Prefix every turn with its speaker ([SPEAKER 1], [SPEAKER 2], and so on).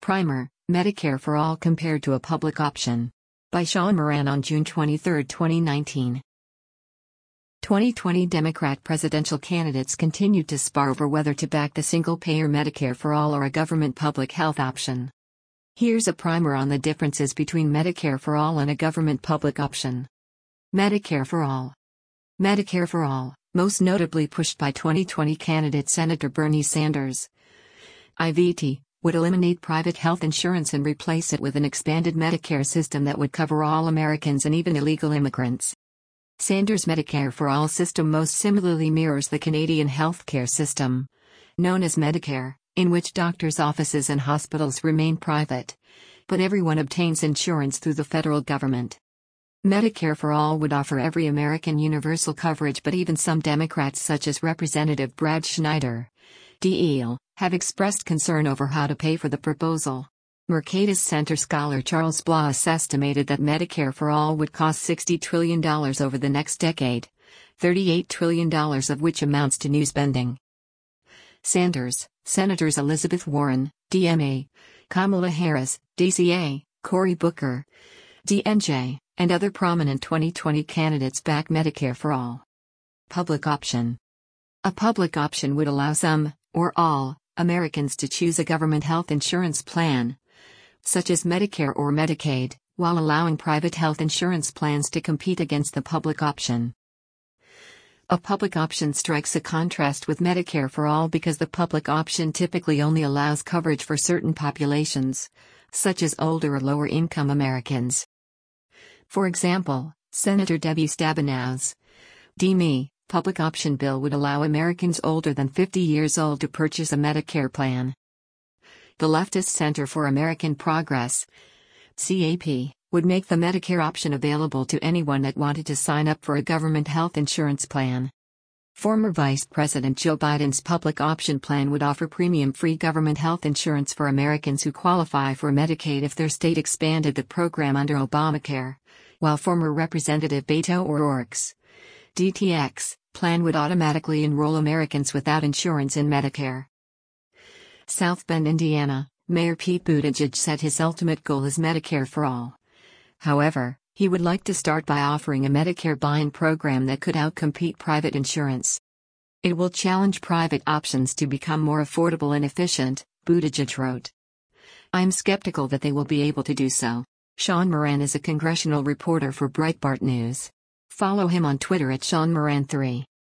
[SPEAKER 1] Primer, Medicare for All compared to a public option. By Sean Moran on June 23, 2019. 2020 Democrat presidential candidates continued to spar over whether to back the single-payer Medicare for All or a government public health option. Here's a primer on the differences between Medicare for All and a government public option. Medicare for All. Medicare for All, most notably pushed by 2020 candidate Senator Bernie Sanders, IVT, would eliminate private health insurance and replace it with an expanded Medicare system that would cover all Americans and even illegal immigrants. Sanders' Medicare for All system most similarly mirrors the Canadian healthcare system, known as Medicare, in which doctors' offices and hospitals remain private, but everyone obtains insurance through the federal government. Medicare for All would offer every American universal coverage, but even some Democrats such as Representative Brad Schneider, DL, have expressed concern over how to pay for the proposal. Mercatus Center scholar Charles Blas estimated that Medicare for All would cost $60 trillion over the next decade, $38 trillion of which amounts to new spending. Sanders, Senators Elizabeth Warren, DMA, Kamala Harris, DCA, Cory Booker, DNJ, and other prominent 2020 candidates back Medicare for All. Public option. A public option would allow some, or all, Americans to choose a government health insurance plan, such as Medicare or Medicaid, while allowing private health insurance plans to compete against the public option. A public option strikes a contrast with Medicare for All because the public option typically only allows coverage for certain populations, such as older or lower-income Americans. For example, Senator Debbie Stabenow's DME public option bill would allow Americans older than 50 years old to purchase a Medicare plan. The leftist Center for American Progress, CAP, would make the Medicare option available to anyone that wanted to sign up for a government health insurance plan. Former Vice President Joe Biden's public option plan would offer premium-free government health insurance for Americans who qualify for Medicaid if their state expanded the program under Obamacare, while former Representative Beto O'Rourke's DTX plan would automatically enroll Americans without insurance in Medicare. South Bend, Indiana, Mayor Pete Buttigieg said his ultimate goal is Medicare for All. However, he would like to start by offering a Medicare buy-in program that could outcompete private insurance. It will challenge private options to become more affordable and efficient, Buttigieg wrote. I'm skeptical that they will be able to do so. Sean Moran is a congressional reporter for Breitbart News. Follow him on Twitter at SeanMoran3.